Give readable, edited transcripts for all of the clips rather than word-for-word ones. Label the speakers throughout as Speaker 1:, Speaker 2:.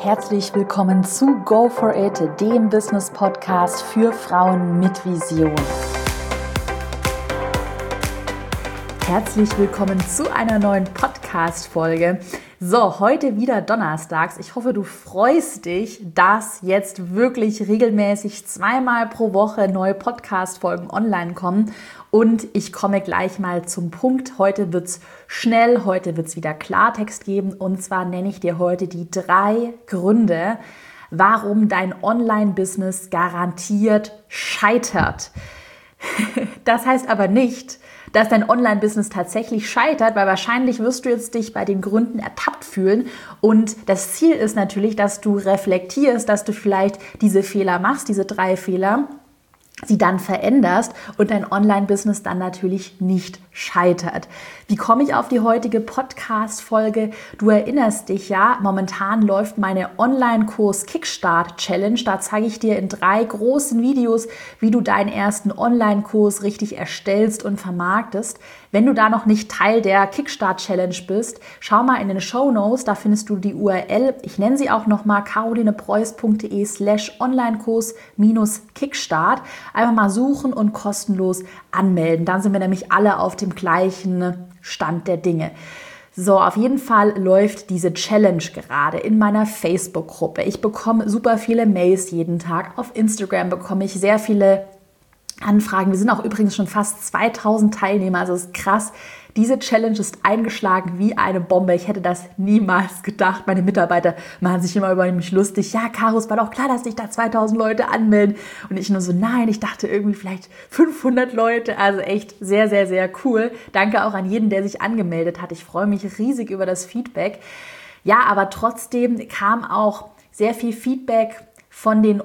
Speaker 1: Herzlich willkommen zu Go For It, dem Business-Podcast für Frauen mit Vision. Herzlich willkommen zu einer neuen Podcast-Folge. So, heute wieder donnerstags. Ich hoffe, du freust dich, dass jetzt wirklich regelmäßig 2-mal pro Woche neue Podcast-Folgen online kommen. Und ich komme gleich mal zum Punkt. Heute wird's schnell, heute wird's wieder Klartext geben. Und zwar nenne ich dir heute die 3 Gründe, warum dein Online-Business garantiert scheitert. Das heißt aber nicht, dass dein Online-Business tatsächlich scheitert, weil wahrscheinlich wirst du jetzt dich bei den Gründen ertappt fühlen. Und das Ziel ist natürlich, dass du reflektierst, dass du vielleicht diese Fehler machst, diese 3 Fehler, sie dann veränderst und dein Online-Business dann natürlich nicht scheitert. Wie komme ich auf die heutige Podcast-Folge? Du erinnerst dich ja, momentan läuft meine Online-Kurs-Kickstart-Challenge. Da zeige ich dir in 3 großen Videos, wie du deinen ersten Online-Kurs richtig erstellst und vermarktest. Wenn du da noch nicht Teil der Kickstart-Challenge bist, schau mal in den Shownotes, da findest du die URL. Ich nenne sie auch nochmal carolinepreuß.de/Online-Kurs-Kickstart. Einfach mal suchen und kostenlos anmelden. Dann sind wir nämlich alle auf dem gleichen Stand der Dinge. So, auf jeden Fall läuft diese Challenge gerade in meiner Facebook-Gruppe. Ich bekomme super viele Mails jeden Tag. Auf Instagram bekomme ich sehr viele Anfragen. Wir sind auch übrigens schon fast 2000 Teilnehmer, also das ist krass. Diese Challenge ist eingeschlagen wie eine Bombe. Ich hätte das niemals gedacht. Meine Mitarbeiter machen sich immer über mich lustig. Ja, Caro, es war doch klar, dass sich da 2000 Leute anmelden. Und ich nur so, nein, ich dachte irgendwie vielleicht 500 Leute. Also echt sehr, sehr, sehr cool. Danke auch an jeden, der sich angemeldet hat. Ich freue mich riesig über das Feedback. Ja, aber trotzdem kam auch sehr viel Feedback von den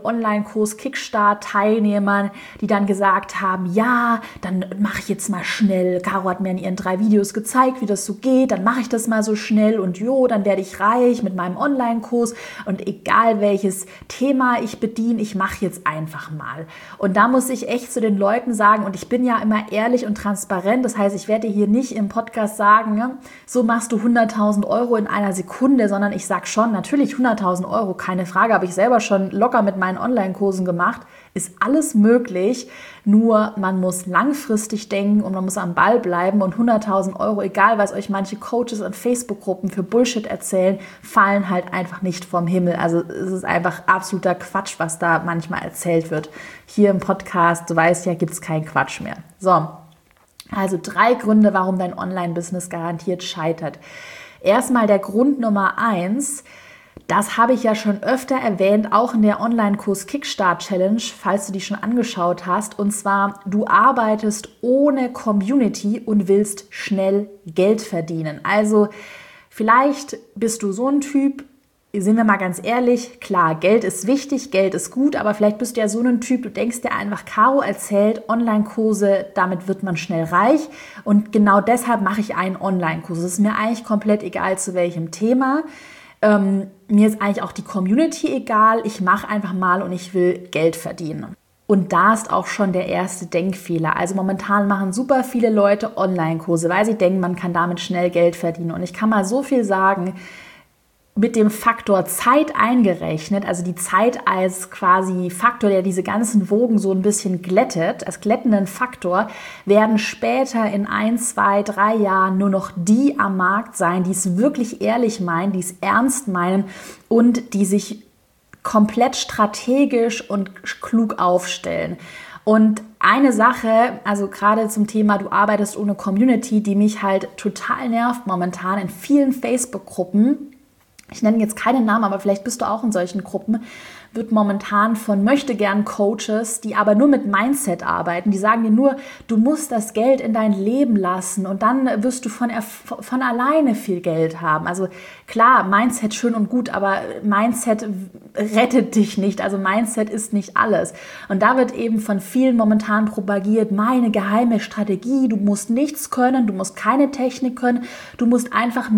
Speaker 1: Online-Kurs-Kickstart-Teilnehmern, die dann gesagt haben, ja, dann mache ich jetzt mal schnell. Caro hat mir in ihren 3 Videos gezeigt, wie das so geht. Dann mache ich das mal so schnell und dann werde ich reich mit meinem Online-Kurs. Und egal welches Thema ich bediene, ich mache jetzt einfach mal. Und da muss ich echt zu den Leuten sagen, und ich bin ja immer ehrlich und transparent, das heißt, ich werde hier nicht im Podcast sagen, ne, so machst du 100.000 Euro in einer Sekunde, sondern ich sage schon, natürlich 100.000 Euro, keine Frage, habe ich selber schon locker mit meinen Online-Kursen gemacht, ist alles möglich, nur man muss langfristig denken und man muss am Ball bleiben und 100.000 Euro, egal was euch manche Coaches und Facebook-Gruppen für Bullshit erzählen, fallen halt einfach nicht vom Himmel. Also es ist einfach absoluter Quatsch, was da manchmal erzählt wird. Hier im Podcast, du weißt ja, gibt es keinen Quatsch mehr. So, also 3 Gründe, warum dein Online-Business garantiert scheitert. Erstmal der Grund Nummer 1, das habe ich ja schon öfter erwähnt, auch in der Online-Kurs-Kickstart-Challenge, falls du die schon angeschaut hast. Und zwar, du arbeitest ohne Community und willst schnell Geld verdienen. Also vielleicht bist du so ein Typ, sind wir mal ganz ehrlich, klar, Geld ist wichtig, Geld ist gut, aber vielleicht bist du ja so ein Typ, du denkst dir einfach, Caro erzählt, Online-Kurse, damit wird man schnell reich. Und genau deshalb mache ich einen Online-Kurs. Es ist mir eigentlich komplett egal, zu welchem Thema. Mir ist eigentlich auch die Community egal, ich mache einfach mal und ich will Geld verdienen. Und da ist auch schon der erste Denkfehler. Also momentan machen super viele Leute Online-Kurse, weil sie denken, man kann damit schnell Geld verdienen. Und ich kann mal so viel sagen, mit dem Faktor Zeit eingerechnet, also die Zeit als quasi Faktor, der diese ganzen Wogen so ein bisschen glättet, als glättenden Faktor, werden später in 1, 2, 3 Jahren nur noch die am Markt sein, die es wirklich ehrlich meinen, die es ernst meinen und die sich komplett strategisch und klug aufstellen. Und eine Sache, also gerade zum Thema, du arbeitest ohne Community, die mich halt total nervt momentan in vielen Facebook-Gruppen, ich nenne jetzt keinen Namen, aber vielleicht bist du auch in solchen Gruppen, wird momentan von Möchtegern-Coaches, die aber nur mit Mindset arbeiten, die sagen dir nur, du musst das Geld in dein Leben lassen und dann wirst du von alleine viel Geld haben. Also klar, Mindset schön und gut, aber Mindset rettet dich nicht. Also Mindset ist nicht alles. Und da wird eben von vielen momentan propagiert, meine geheime Strategie, du musst nichts können, du musst keine Technik können, du musst einfach nur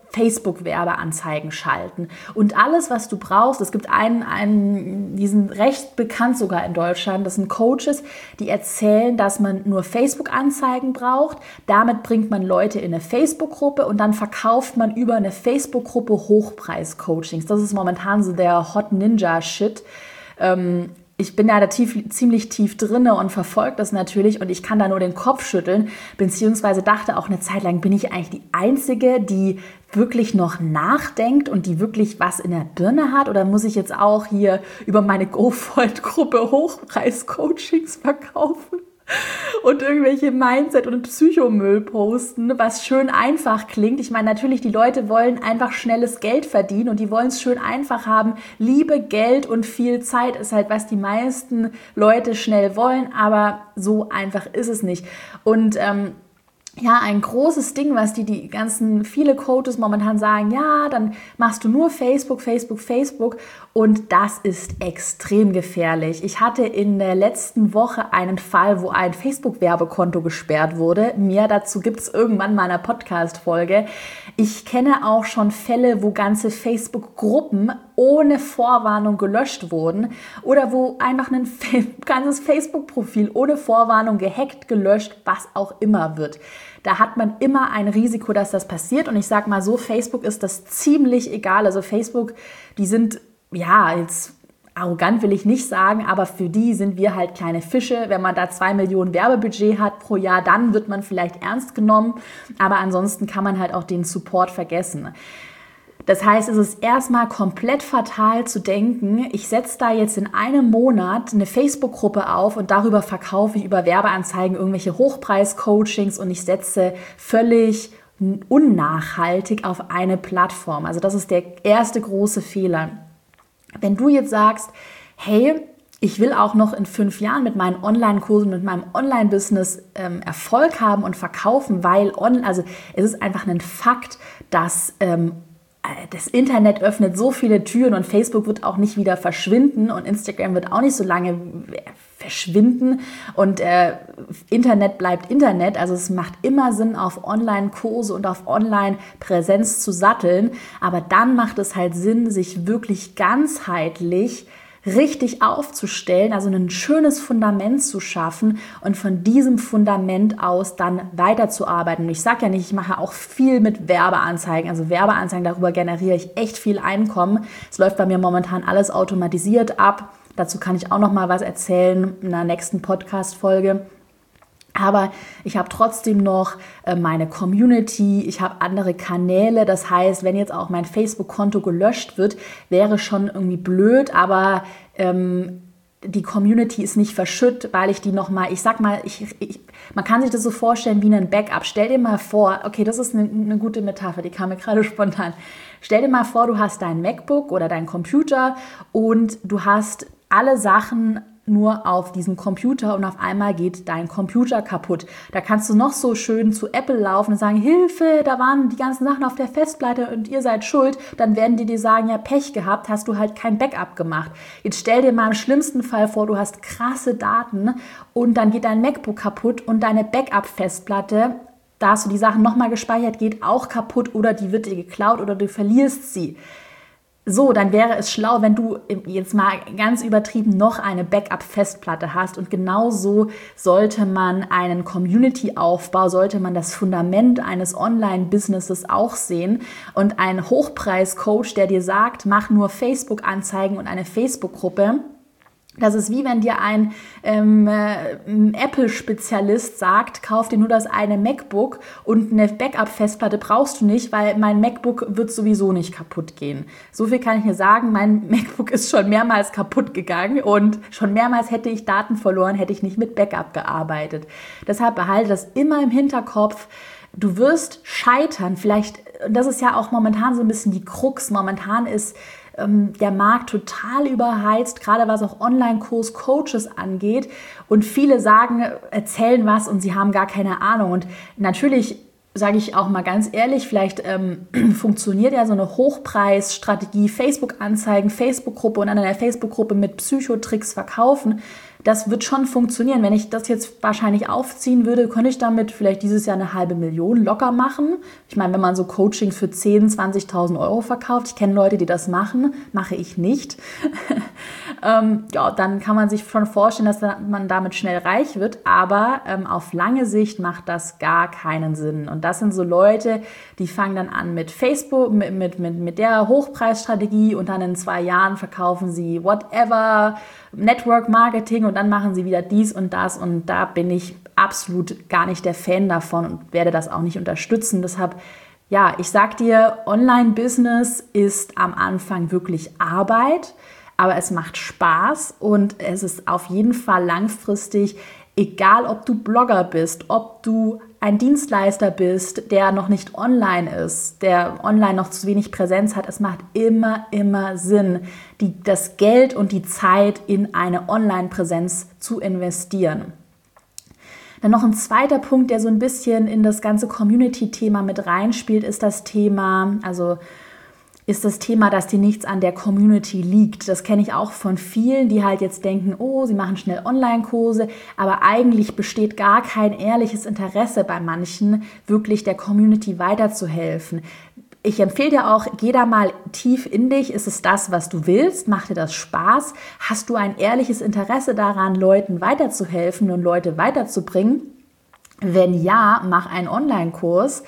Speaker 1: Facebook-Werbeanzeigen schalten. Und alles, was du brauchst, es gibt die sind recht bekannt sogar in Deutschland, das sind Coaches, die erzählen, dass man nur Facebook-Anzeigen braucht. Damit bringt man Leute in eine Facebook-Gruppe und dann verkauft man über eine Facebook-Gruppe Hochpreis-Coachings. Das ist momentan so der Hot Ninja-Shit. Ich bin ja da ziemlich tief drinne und verfolge das natürlich und ich kann da nur den Kopf schütteln, beziehungsweise dachte auch eine Zeit lang, bin ich eigentlich die Einzige, die wirklich noch nachdenkt und die wirklich was in der Birne hat, oder muss ich jetzt auch hier über meine GoFold-Gruppe Hochpreis-Coachings verkaufen? Und irgendwelche Mindset- und Psychomüll posten, was schön einfach klingt. Ich meine, natürlich, die Leute wollen einfach schnelles Geld verdienen und die wollen es schön einfach haben. Liebe, Geld und viel Zeit ist halt, was die meisten Leute schnell wollen, aber so einfach ist es nicht. Und ja, ein großes Ding, was viele Coaches momentan sagen, ja, dann machst du nur Facebook und das ist extrem gefährlich. Ich hatte in der letzten Woche einen Fall, wo ein Facebook-Werbekonto gesperrt wurde. Dazu gibt es irgendwann mal eine Podcast-Folge. Ich kenne auch schon Fälle, wo ganze Facebook-Gruppen ohne Vorwarnung gelöscht wurden oder wo einfach ein ganzes Facebook-Profil ohne Vorwarnung gehackt, gelöscht, was auch immer wird. Da hat man immer ein Risiko, dass das passiert. Und ich sage mal so, Facebook ist das ziemlich egal. Also Facebook, die sind, ja, jetzt arrogant will ich nicht sagen, aber für die sind wir halt kleine Fische. Wenn man da 2 Millionen Werbebudget hat pro Jahr, dann wird man vielleicht ernst genommen. Aber ansonsten kann man halt auch den Support vergessen. Das heißt, es ist erstmal komplett fatal zu denken, ich setze da jetzt in einem Monat eine Facebook-Gruppe auf und darüber verkaufe ich über Werbeanzeigen irgendwelche Hochpreis-Coachings und ich setze völlig unnachhaltig auf eine Plattform. Also das ist der erste große Fehler. Wenn du jetzt sagst, hey, ich will auch noch in 5 Jahren mit meinen Online-Kursen, mit meinem Online-Business Erfolg haben und verkaufen, also es ist einfach ein Fakt, dass das Internet öffnet so viele Türen und Facebook wird auch nicht wieder verschwinden und Instagram wird auch nicht so lange verschwinden und Internet bleibt Internet. Also es macht immer Sinn, auf Online-Kurse und auf Online-Präsenz zu satteln. Aber dann macht es halt Sinn, sich wirklich ganzheitlich richtig aufzustellen, also ein schönes Fundament zu schaffen und von diesem Fundament aus dann weiterzuarbeiten. Und ich sage ja nicht, ich mache auch viel mit Werbeanzeigen. Also Werbeanzeigen, darüber generiere ich echt viel Einkommen. Es läuft bei mir momentan alles automatisiert ab. Dazu kann ich auch noch mal was erzählen in der nächsten Podcast-Folge. Aber ich habe trotzdem noch meine Community, ich habe andere Kanäle. Das heißt, wenn jetzt auch mein Facebook-Konto gelöscht wird, wäre schon irgendwie blöd, aber die Community ist nicht verschütt, weil ich die nochmal, ich sag mal, man kann sich das so vorstellen wie ein Backup. Stell dir mal vor, okay, das ist eine gute Metapher, die kam mir gerade spontan. Stell dir mal vor, du hast dein MacBook oder dein Computer und du hast alle Sachen nur auf diesem Computer und auf einmal geht dein Computer kaputt. Da kannst du noch so schön zu Apple laufen und sagen, Hilfe, da waren die ganzen Sachen auf der Festplatte und ihr seid schuld. Dann werden die dir sagen, ja, Pech gehabt, hast du halt kein Backup gemacht. Jetzt stell dir mal im schlimmsten Fall vor, du hast krasse Daten und dann geht dein MacBook kaputt und deine Backup-Festplatte, da hast du die Sachen nochmal gespeichert, geht auch kaputt oder die wird dir geklaut oder du verlierst sie. So, dann wäre es schlau, wenn du jetzt mal ganz übertrieben noch eine Backup-Festplatte hast und genauso sollte man einen Community-Aufbau, sollte man das Fundament eines Online-Businesses auch sehen und ein Hochpreis-Coach, der dir sagt, mach nur Facebook-Anzeigen und eine Facebook-Gruppe. Das ist wie wenn dir ein Apple-Spezialist sagt, kauf dir nur das eine MacBook und eine Backup-Festplatte brauchst du nicht, weil mein MacBook wird sowieso nicht kaputt gehen. So viel kann ich dir sagen, mein MacBook ist schon mehrmals kaputt gegangen und schon mehrmals hätte ich Daten verloren, hätte ich nicht mit Backup gearbeitet. Deshalb behalte das immer im Hinterkopf. Du wirst scheitern, vielleicht, das ist ja auch momentan so ein bisschen die Krux, momentan ist der Markt total überheizt, gerade was auch Online-Kurs-Coaches angeht und viele sagen, erzählen was und sie haben gar keine Ahnung und natürlich sage ich auch mal ganz ehrlich, vielleicht funktioniert ja so eine Hochpreisstrategie, Facebook-Anzeigen, Facebook-Gruppe und dann in der Facebook-Gruppe mit Psychotricks verkaufen. Das wird schon funktionieren. Wenn ich das jetzt wahrscheinlich aufziehen würde, könnte ich damit vielleicht dieses Jahr 500.000 locker machen. Ich meine, wenn man so Coachings für 10.000, 20.000 Euro verkauft, ich kenne Leute, die das machen, mache ich nicht. Ja, dann kann man sich schon vorstellen, dass man damit schnell reich wird. Aber auf lange Sicht macht das gar keinen Sinn. Und das sind so Leute, die fangen dann an mit Facebook, mit der Hochpreisstrategie und dann in 2 Jahren verkaufen sie whatever, Network Marketing und dann machen sie wieder dies und das und da bin ich absolut gar nicht der Fan davon und werde das auch nicht unterstützen. Deshalb, ja, ich sag dir, Online-Business ist am Anfang wirklich Arbeit, aber es macht Spaß und es ist auf jeden Fall langfristig, egal ob du Blogger bist, ob du ein Dienstleister bist, der noch nicht online ist, der online noch zu wenig Präsenz hat, es macht immer Sinn, das Geld und die Zeit in eine Online-Präsenz zu investieren. Dann noch ein zweiter Punkt, der so ein bisschen in das ganze Community-Thema mit reinspielt, ist das Thema, dass dir nichts an der Community liegt. Das kenne ich auch von vielen, die halt jetzt denken, oh, sie machen schnell Online-Kurse, aber eigentlich besteht gar kein ehrliches Interesse bei manchen, wirklich der Community weiterzuhelfen. Ich empfehle dir auch, geh da mal tief in dich. Ist es das, was du willst? Macht dir das Spaß? Hast du ein ehrliches Interesse daran, Leuten weiterzuhelfen und Leute weiterzubringen? Wenn ja, mach einen Online-Kurs.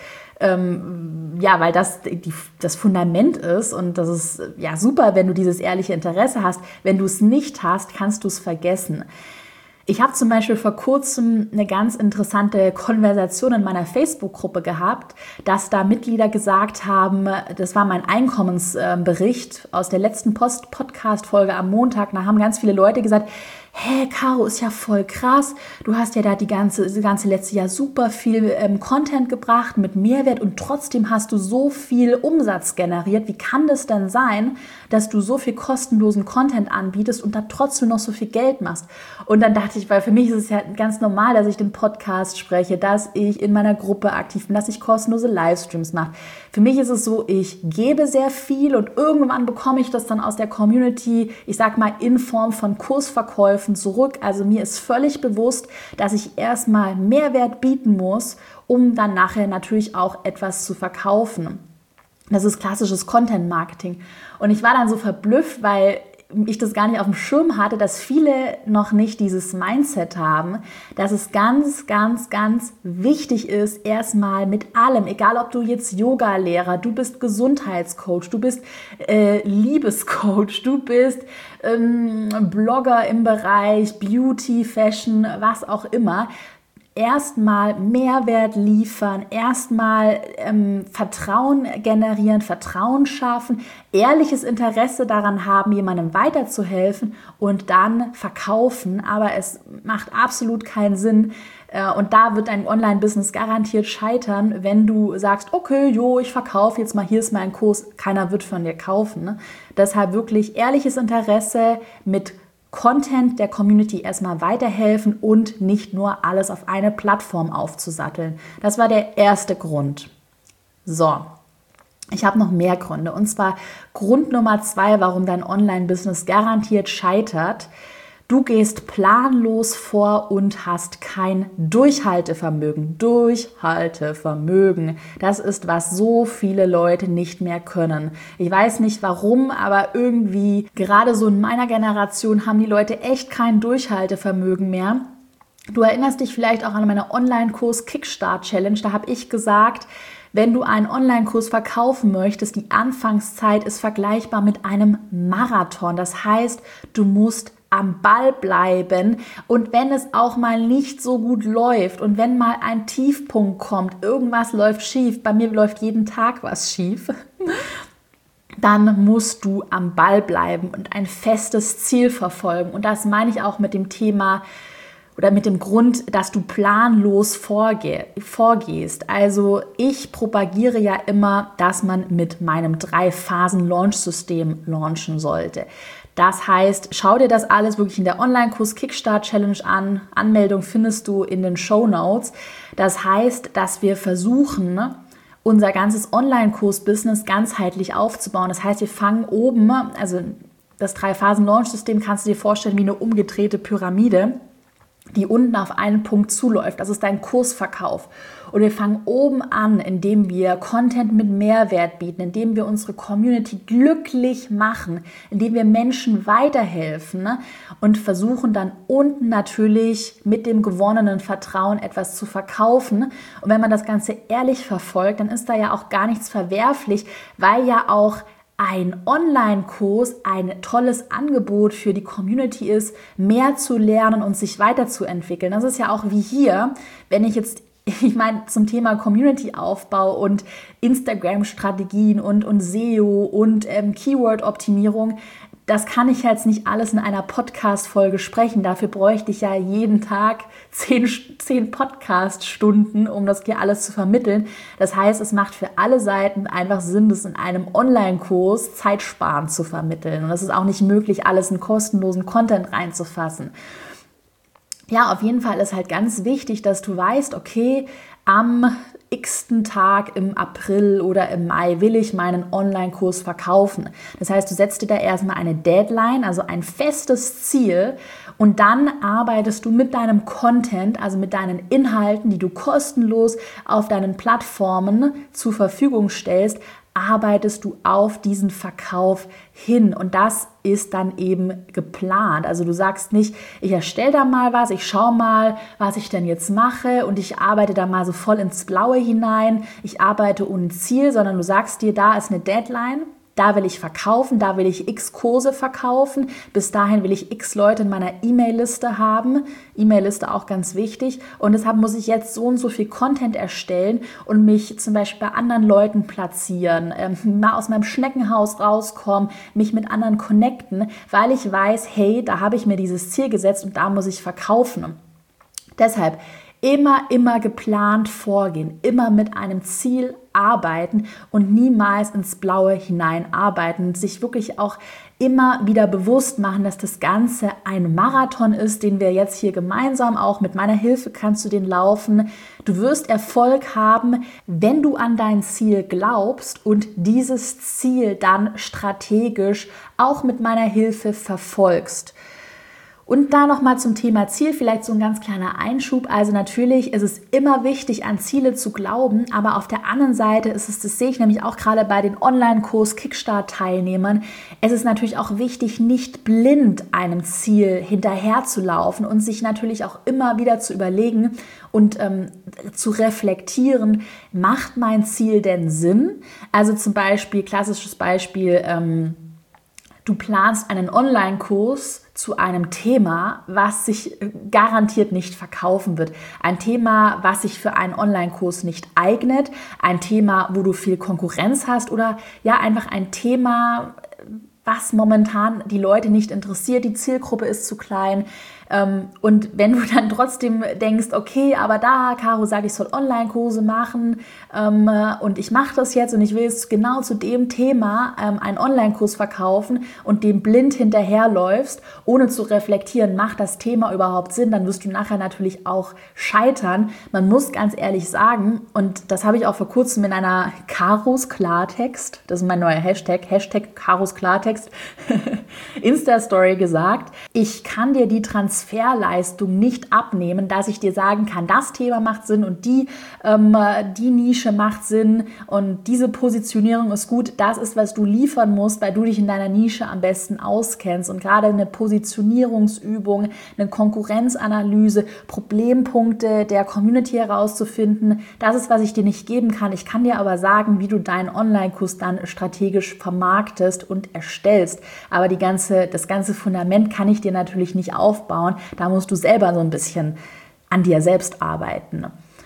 Speaker 1: Ja, weil das Fundament ist und das ist ja super, wenn du dieses ehrliche Interesse hast. Wenn du es nicht hast, kannst du es vergessen. Ich habe zum Beispiel vor kurzem eine ganz interessante Konversation in meiner Facebook-Gruppe gehabt, dass da Mitglieder gesagt haben, das war mein Einkommensbericht aus der letzten Podcast-Folge am Montag, da haben ganz viele Leute gesagt, hey, Caro, ist ja voll krass, du hast ja da das ganze letzte Jahr super viel Content gebracht mit Mehrwert und trotzdem hast du so viel Umsatz generiert. Wie kann das denn sein, dass du so viel kostenlosen Content anbietest und da trotzdem noch so viel Geld machst? Und dann dachte ich, weil für mich ist es ja ganz normal, dass ich den Podcast spreche, dass ich in meiner Gruppe aktiv bin, dass ich kostenlose Livestreams mache. Für mich ist es so, ich gebe sehr viel und irgendwann bekomme ich das dann aus der Community, ich sag mal in Form von Kursverkäufen zurück. Also mir ist völlig bewusst, dass ich erstmal Mehrwert bieten muss, um dann nachher natürlich auch etwas zu verkaufen. Das ist klassisches Content-Marketing. Und ich war dann so verblüfft, weil ich das gar nicht auf dem Schirm hatte, dass viele noch nicht dieses Mindset haben, dass es ganz wichtig ist, erstmal mit allem, egal ob du jetzt Yoga-Lehrer, du bist Gesundheitscoach, du bist Liebescoach, du bist Blogger im Bereich Beauty, Fashion, was auch immer, erstmal Mehrwert liefern, erstmal Vertrauen generieren, Vertrauen schaffen, ehrliches Interesse daran haben, jemandem weiterzuhelfen und dann verkaufen. Aber es macht absolut keinen Sinn. Und da wird ein Online-Business garantiert scheitern, wenn du sagst, okay, ich verkaufe jetzt mal, hier ist mein Kurs, keiner wird von dir kaufen. Ne? Deshalb wirklich ehrliches Interesse mit Content der Community erstmal weiterhelfen und nicht nur alles auf eine Plattform aufzusatteln. Das war der erste Grund. So, ich habe noch mehr Gründe. Und zwar Grund Nummer 2, warum dein Online-Business garantiert scheitert. Du gehst planlos vor und hast kein Durchhaltevermögen. Durchhaltevermögen, das ist, was so viele Leute nicht mehr können. Ich weiß nicht warum, aber irgendwie, gerade so in meiner Generation, haben die Leute echt kein Durchhaltevermögen mehr. Du erinnerst dich vielleicht auch an meine Online-Kurs Kickstart Challenge. Da habe ich gesagt, wenn du einen Online-Kurs verkaufen möchtest, die Anfangszeit ist vergleichbar mit einem Marathon. Das heißt, du musst am Ball bleiben und wenn es auch mal nicht so gut läuft und wenn mal ein Tiefpunkt kommt, irgendwas läuft schief, bei mir läuft jeden Tag was schief, dann musst du am Ball bleiben und ein festes Ziel verfolgen. Und das meine ich auch mit dem Thema oder mit dem Grund, dass du planlos vorgehst. Also ich propagiere ja immer, dass man mit meinem 3-Phasen-Launch-System launchen sollte. Das heißt, schau dir das alles wirklich in der Online-Kurs Kickstart Challenge an. Anmeldung findest du in den Shownotes. Das heißt, dass wir versuchen, unser ganzes Online-Kurs-Business ganzheitlich aufzubauen. Das heißt, wir fangen oben, also das 3-Phasen-Launch-System kannst du dir vorstellen wie eine umgedrehte Pyramide, die unten auf einen Punkt zuläuft. Das ist dein Kursverkauf. Und wir fangen oben an, indem wir Content mit Mehrwert bieten, indem wir unsere Community glücklich machen, indem wir Menschen weiterhelfen, und versuchen dann unten natürlich mit dem gewonnenen Vertrauen etwas zu verkaufen. Und wenn man das Ganze ehrlich verfolgt, dann ist da ja auch gar nichts verwerflich, weil ja auch ein Online-Kurs ein tolles Angebot für die Community ist, mehr zu lernen und sich weiterzuentwickeln. Das ist ja auch wie hier, wenn ich meine, zum Thema Community-Aufbau und Instagram-Strategien und SEO und Keyword-Optimierung, das kann ich jetzt nicht alles in einer Podcast-Folge sprechen. Dafür bräuchte ich ja jeden Tag 10 Podcast-Stunden, um das hier alles zu vermitteln. Das heißt, es macht für alle Seiten einfach Sinn, das in einem Online-Kurs zeitsparend zu vermitteln. Und es ist auch nicht möglich, alles in kostenlosen Content reinzufassen. Ja, auf jeden Fall ist halt ganz wichtig, dass du weißt, okay, am x-ten Tag im April oder im Mai will ich meinen Online-Kurs verkaufen. Das heißt, du setzt dir da erstmal eine Deadline, also ein festes Ziel, und dann arbeitest du mit deinem Content, also mit deinen Inhalten, die du kostenlos auf deinen Plattformen zur Verfügung stellst, arbeitest du auf diesen Verkauf hin, und das ist dann eben geplant. Also du sagst nicht, ich erstelle da mal was, ich schaue mal, was ich denn jetzt mache und ich arbeite da mal so voll ins Blaue hinein, ich arbeite ohne Ziel, sondern du sagst dir, da ist eine Deadline. Da will ich verkaufen, da will ich x Kurse verkaufen, bis dahin will ich x Leute in meiner E-Mail-Liste haben. E-Mail-Liste auch ganz wichtig. Und deshalb muss ich jetzt so und so viel Content erstellen und mich zum Beispiel bei anderen Leuten platzieren, mal aus meinem Schneckenhaus rauskommen, mich mit anderen connecten, weil ich weiß, hey, da habe ich mir dieses Ziel gesetzt und da muss ich verkaufen. Deshalb immer geplant vorgehen, immer mit einem Ziel arbeiten und niemals ins Blaue hinein arbeiten und sich wirklich auch immer wieder bewusst machen, dass das Ganze ein Marathon ist, den wir jetzt hier gemeinsam, auch mit meiner Hilfe kannst du den laufen. Du wirst Erfolg haben, wenn du an dein Ziel glaubst und dieses Ziel dann strategisch auch mit meiner Hilfe verfolgst. Und da nochmal zum Thema Ziel, vielleicht so ein ganz kleiner Einschub. Also natürlich ist es immer wichtig, an Ziele zu glauben, aber auf der anderen Seite ist es, das sehe ich nämlich auch gerade bei den Online-Kurs Kickstart-Teilnehmern, es ist natürlich auch wichtig, nicht blind einem Ziel hinterherzulaufen und sich natürlich auch immer wieder zu überlegen und zu reflektieren, macht mein Ziel denn Sinn? Also zum Beispiel, klassisches Beispiel, du planst einen Online-Kurs zu einem Thema, was sich garantiert nicht verkaufen wird. Ein Thema, was sich für einen Online-Kurs nicht eignet. Ein Thema, wo du viel Konkurrenz hast oder ja einfach ein Thema, was momentan die Leute nicht interessiert. Die Zielgruppe ist zu klein. Und wenn du dann trotzdem denkst, okay, aber da, Caro sagt, ich soll Online-Kurse machen und ich mache das jetzt und ich will jetzt genau zu dem Thema einen Online-Kurs verkaufen und dem blind hinterherläufst, ohne zu reflektieren, macht das Thema überhaupt Sinn, dann wirst du nachher natürlich auch scheitern. Man muss ganz ehrlich sagen, und das habe ich auch vor kurzem in einer Caros Klartext, das ist mein neuer Hashtag Caros Klartext, Insta-Story gesagt, ich kann dir die Transferleistung nicht abnehmen, dass ich dir sagen kann, das Thema macht Sinn und die Nische macht Sinn und diese Positionierung ist gut. Das ist, was du liefern musst, weil du dich in deiner Nische am besten auskennst. Und gerade eine Positionierungsübung, eine Konkurrenzanalyse, Problempunkte der Community herauszufinden, das ist, was ich dir nicht geben kann. Ich kann dir aber sagen, wie du deinen Online-Kurs dann strategisch vermarktest und erstellst. Aber das ganze Fundament kann ich dir natürlich nicht aufbauen. Da musst du selber so ein bisschen an dir selbst arbeiten.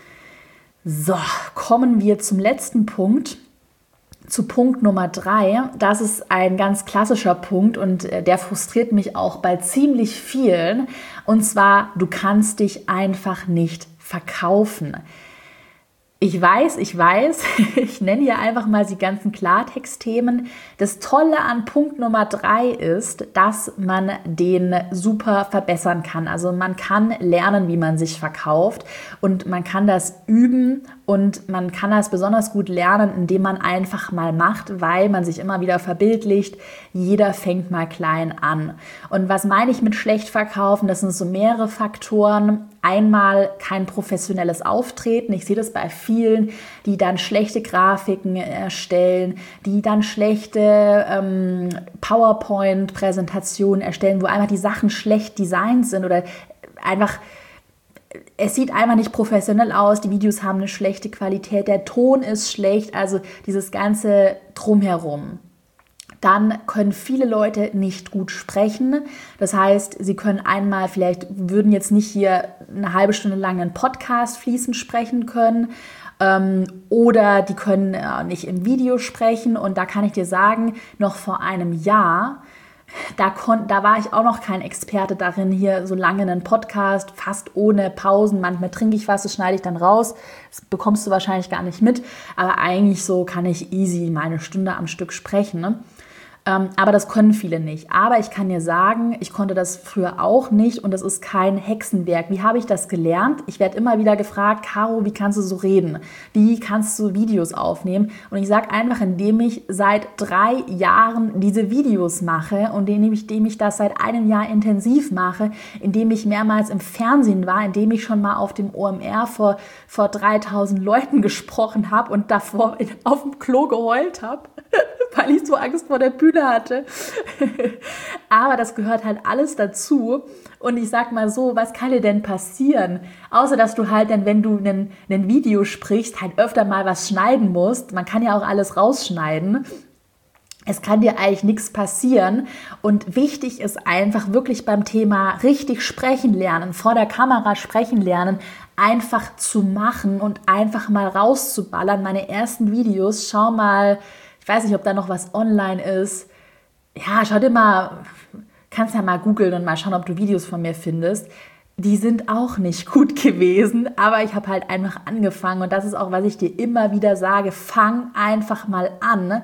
Speaker 1: So, kommen wir zum letzten Punkt, zu Punkt Nummer 3. Das ist ein ganz klassischer Punkt und der frustriert mich auch bei ziemlich vielen. Und zwar, du kannst dich einfach nicht verkaufen. Ich weiß, ich nenne hier einfach mal die ganzen Klartextthemen. Das Tolle an Punkt Nummer 3 ist, dass man den super verbessern kann. Also man kann lernen, wie man sich verkauft und man kann das üben und man kann das besonders gut lernen, indem man einfach mal macht, weil man sich immer wieder verbildlicht. Jeder fängt mal klein an. Und was meine ich mit schlecht verkaufen? Das sind so mehrere Faktoren. Einmal kein professionelles Auftreten. Ich sehe das bei vielen, die dann schlechte Grafiken erstellen, die dann schlechte PowerPoint-Präsentationen erstellen, wo einfach die Sachen schlecht designt sind oder einfach, es sieht einfach nicht professionell aus, die Videos haben eine schlechte Qualität, der Ton ist schlecht, also dieses ganze Drumherum. Dann können viele Leute nicht gut sprechen. Das heißt, sie können einmal, vielleicht würden jetzt nicht hier eine halbe Stunde lang einen Podcast fließend sprechen können oder die können nicht im Video sprechen. Und da kann ich dir sagen, noch vor einem Jahr, da war ich auch noch kein Experte darin, hier so lange einen Podcast, fast ohne Pausen. Manchmal trinke ich was, das schneide ich dann raus. Das bekommst du wahrscheinlich gar nicht mit. Aber eigentlich so kann ich easy mal eine Stunde am Stück sprechen, ne? Aber das können viele nicht. Aber ich kann dir sagen, ich konnte das früher auch nicht und das ist kein Hexenwerk. Wie habe ich das gelernt? Ich werde immer wieder gefragt, Caro, wie kannst du so reden? Wie kannst du Videos aufnehmen? Und ich sage einfach, indem ich seit 3 Jahren diese Videos mache und indem ich das seit einem Jahr intensiv mache, indem ich mehrmals im Fernsehen war, indem ich schon mal auf dem OMR vor 3000 Leuten gesprochen habe und davor auf dem Klo geheult habe, weil ich so Angst vor der Bühne hatte. Aber das gehört halt alles dazu. Und ich sag mal so, was kann dir denn passieren? Außer, dass du halt dann, wenn du ein Video sprichst, halt öfter mal was schneiden musst. Man kann ja auch alles rausschneiden. Es kann dir eigentlich nichts passieren. Und wichtig ist einfach wirklich beim Thema richtig sprechen lernen, vor der Kamera sprechen lernen, einfach zu machen und einfach mal rauszuballern. Meine ersten Videos, schau mal, ich weiß nicht, ob da noch was online ist. Ja, schau dir mal, kannst ja mal googeln und mal schauen, ob du Videos von mir findest. Die sind auch nicht gut gewesen, aber ich habe halt einfach angefangen und das ist auch, was ich dir immer wieder sage, fang einfach mal an.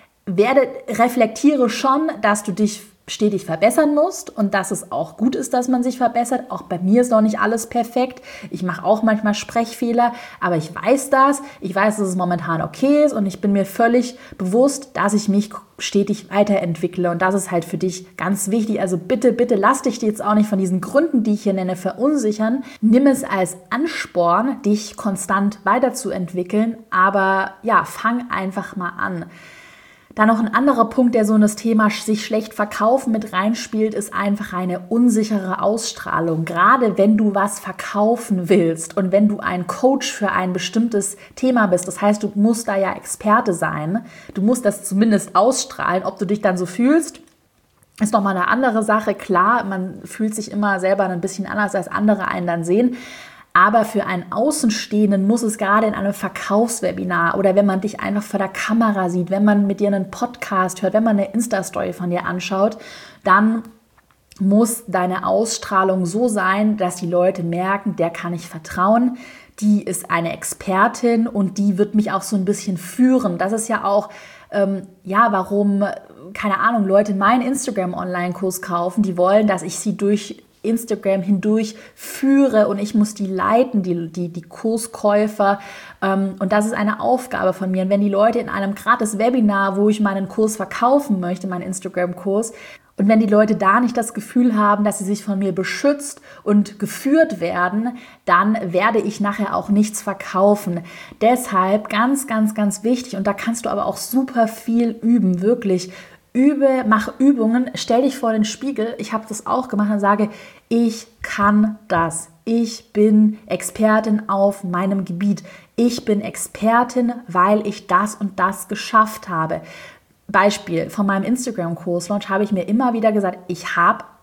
Speaker 1: Reflektiere schon, dass du dich stetig verbessern musst und dass es auch gut ist, dass man sich verbessert. Auch bei mir ist noch nicht alles perfekt. Ich mache auch manchmal Sprechfehler, aber ich weiß das. Ich weiß, dass es momentan okay ist und ich bin mir völlig bewusst, dass ich mich stetig weiterentwickle und das ist halt für dich ganz wichtig. Also bitte, bitte lass dich jetzt auch nicht von diesen Gründen, die ich hier nenne, verunsichern. Nimm es als Ansporn, dich konstant weiterzuentwickeln, aber ja, fang einfach mal an. Dann noch ein anderer Punkt, der so in das Thema sich schlecht verkaufen mit reinspielt, ist einfach eine unsichere Ausstrahlung. Gerade wenn du was verkaufen willst und wenn du ein Coach für ein bestimmtes Thema bist, das heißt, du musst da ja Experte sein, du musst das zumindest ausstrahlen, ob du dich dann so fühlst, ist nochmal eine andere Sache. Klar, man fühlt sich immer selber ein bisschen anders, als andere einen dann sehen. Aber für einen Außenstehenden muss es gerade in einem Verkaufswebinar oder wenn man dich einfach vor der Kamera sieht, wenn man mit dir einen Podcast hört, wenn man eine Insta-Story von dir anschaut, dann muss deine Ausstrahlung so sein, dass die Leute merken, der kann ich vertrauen, die ist eine Expertin und die wird mich auch so ein bisschen führen. Das ist ja auch, warum, keine Ahnung, Leute meinen Instagram-Online-Kurs kaufen, die wollen, dass ich sie durch Instagram hindurch führe und ich muss die leiten, die Kurskäufer und das ist eine Aufgabe von mir. Und wenn die Leute in einem gratis Webinar, wo ich meinen Kurs verkaufen möchte, meinen Instagram-Kurs, und wenn die Leute da nicht das Gefühl haben, dass sie sich von mir beschützt und geführt werden, dann werde ich nachher auch nichts verkaufen. Deshalb ganz, ganz, ganz wichtig und da kannst du aber auch super viel üben, wirklich. Mach Übungen, stell dich vor den Spiegel, ich habe das auch gemacht und sage, ich kann das. Ich bin Expertin auf meinem Gebiet. Ich bin Expertin, weil ich das und das geschafft habe. Beispiel, von meinem Instagram-Kurs-Launch habe ich mir immer wieder gesagt, ich habe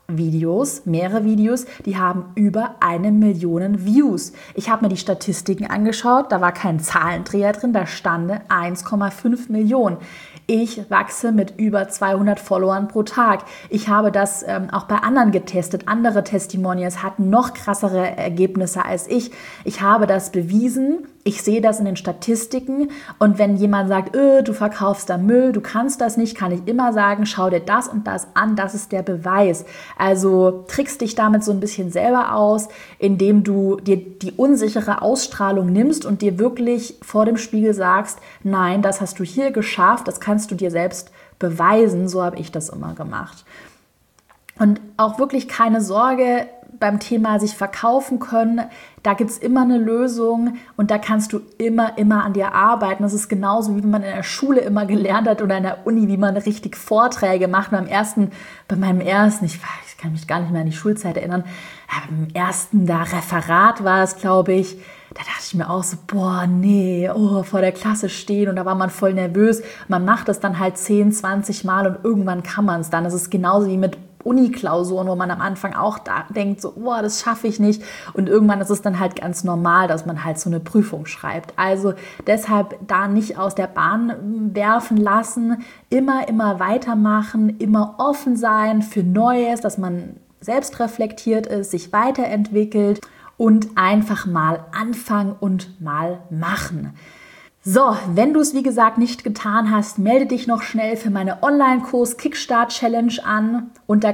Speaker 1: Videos, mehrere Videos, die haben über 1 Million Views. Ich habe mir die Statistiken angeschaut, da war kein Zahlendreher drin, da stand 1,5 Millionen. Ich wachse mit über 200 Followern pro Tag. Ich habe das auch bei anderen getestet. Andere Testimonials hatten noch krassere Ergebnisse als ich. Ich habe das bewiesen. Ich sehe das in den Statistiken. Und wenn jemand sagt, du verkaufst da Müll, du kannst das nicht, kann ich immer sagen, schau dir das und das an. Das ist der Beweis. Also trickst dich damit so ein bisschen selber aus, indem du dir die unsichere Ausstrahlung nimmst und dir wirklich vor dem Spiegel sagst, nein, das hast du hier geschafft, das kannst du dir selbst beweisen. So habe ich das immer gemacht. Und auch wirklich keine Sorge beim Thema sich verkaufen können. Da gibt es immer eine Lösung und da kannst du immer an dir arbeiten. Das ist genauso, wie man in der Schule immer gelernt hat oder in der Uni, wie man richtig Vorträge macht. Bei meinem ersten, ich kann mich gar nicht mehr an die Schulzeit erinnern, beim ersten Referat war es, glaube ich, da dachte ich mir auch so, vor der Klasse stehen und da war man voll nervös. Man macht das dann halt 10, 20 Mal und irgendwann kann man es dann. Das ist genauso wie mit Uni-Klausuren, wo man am Anfang auch denkt, so, das schaffe ich nicht. Und irgendwann ist es dann halt ganz normal, dass man halt so eine Prüfung schreibt. Also deshalb da nicht aus der Bahn werfen lassen, immer weitermachen, immer offen sein für Neues, dass man selbst reflektiert ist, sich weiterentwickelt und einfach mal anfangen und mal machen. So, wenn du es wie gesagt nicht getan hast, melde dich noch schnell für meine Online-Kurs Kickstart Challenge an unter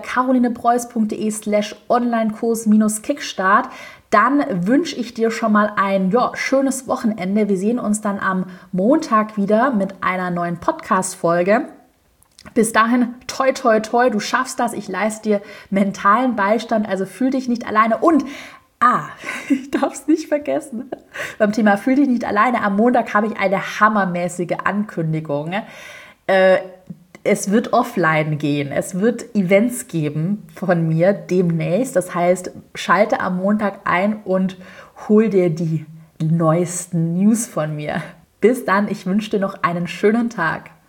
Speaker 1: carolinepreuß.de/Onlinekurs-Kickstart. Dann wünsche ich dir schon mal ein schönes Wochenende. Wir sehen uns dann am Montag wieder mit einer neuen Podcast-Folge. Bis dahin, toi, toi, toi, du schaffst das. Ich leiste dir mentalen Beistand, also fühl dich nicht alleine. Und ich darf es nicht vergessen. Beim Thema fühl dich nicht alleine. Am Montag habe ich eine hammermäßige Ankündigung. Es wird offline gehen. Es wird Events geben von mir demnächst. Das heißt, schalte am Montag ein und hol dir die neuesten News von mir. Bis dann, ich wünsche dir noch einen schönen Tag.